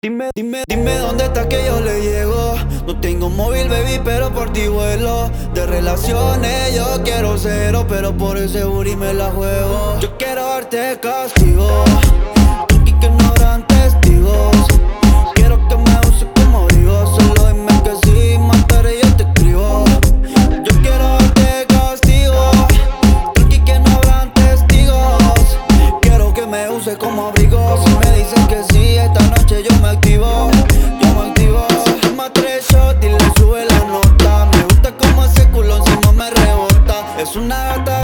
Dime dónde está que yo le llego. No tengo móvil, baby, pero por ti vuelo. De relaciones yo quiero cero, pero por ese booty me la juego. Yo quiero darte castigo.